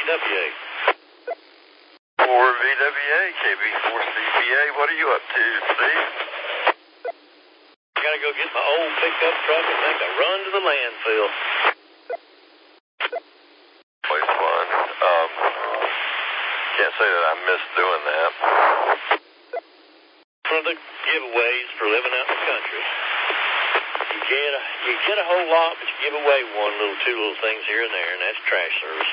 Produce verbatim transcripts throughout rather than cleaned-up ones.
W A. four V W A, K B four C B A, what are you up to, Steve? I gotta go get my old pickup truck and make a run to the landfill. Always fun. Um, can't say that I miss doing that. One of the giveaways for living out in the country. You get a, you get a whole lot, but you give away one little, two little things here and there, and that's trash service.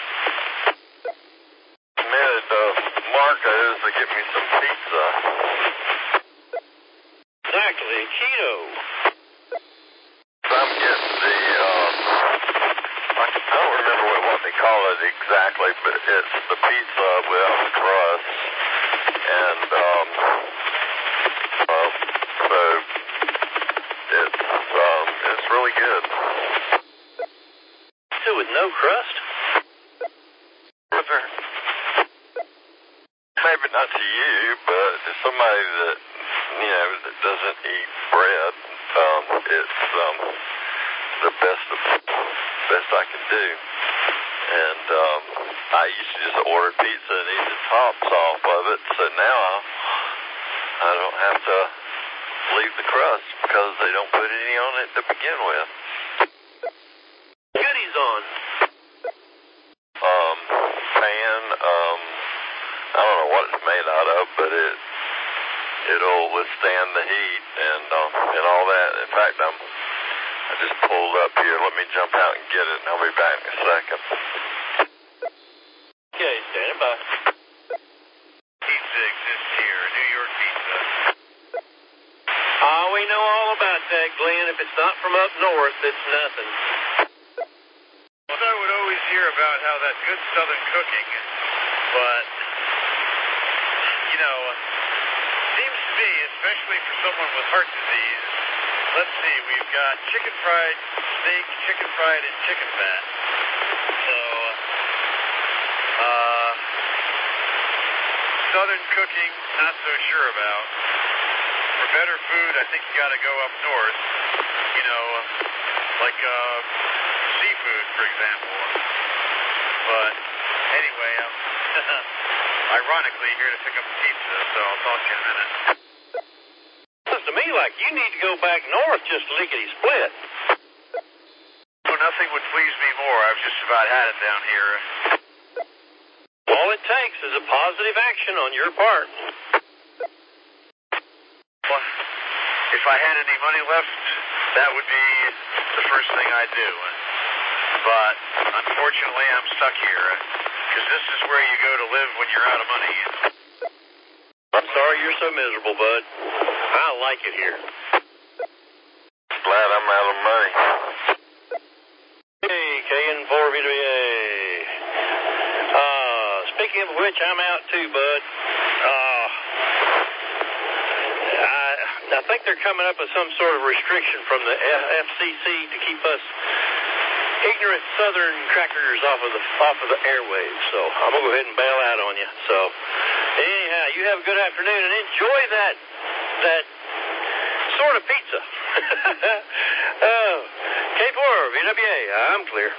I'm at uh, Marco's to get me some pizza. Exactly, keto. I'm getting the, um, I don't remember what, what they call it exactly, but it's the pizza without the crust. And, um, uh, so it's, um, it's really good. Pizza with no crust? Maybe not to you, but to somebody that, you know, that doesn't eat bread, um, it's, um, the best of, best I can do. And, um, I used to just order pizza and eat the tops off of it, so now I don't have to leave the crust because they don't put any on it to begin with. Goodies on. Um, pan, um, I don't know what it's made out of, but it, it'll withstand the heat and, um, and all that. In fact, I'm, I just pulled up here. Let me jump out and get it, and I'll be back in a second. Okay, standing by. Pizza exists here, New York pizza. Oh, we know all about that, Glenn. If it's not from up north, it's nothing. Well, I would always hear about how that's good Southern cooking, but, you know, seems to me, especially for someone with heart disease, let's see, we've got chicken fried steak, chicken fried and chicken fat. So, uh, Southern cooking, not so sure about. For better food, I think you got to go up north, you know, like, uh, seafood, for example. But anyway, I'm ironically here to pick up pizza, so I'll talk to you in a minute. Looks to me like you need to go back north just lickety split. Well, nothing would please me more. I've just about had it down here. All it takes is a positive action on your part. Well, if I had any money left, that would be the first thing I'd do. But unfortunately, I'm stuck here, because this is where you go to live when you're out of money. I'm sorry you're so miserable, bud. I like it here. Glad I'm out of money. Hey, K N four V W A. Uh, speaking of which, I'm out too, bud. Uh, I, I think they're coming up with some sort of restriction from the F C C to keep us ignorant Southern crackers off of the off of the airwaves. So I'm gonna go ahead and bail out on you. So anyhow, you have a good afternoon and enjoy that that sort of pizza. uh, K four V W A, I'm clear.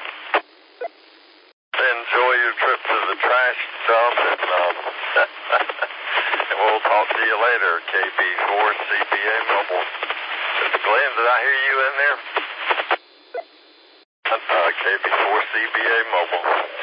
Enjoy your trip to the trash dump, and, um, and we'll talk to you later, K B four C B A Mobile. Glenn, did I hear you in there? Uh, K B four C B A Mobile.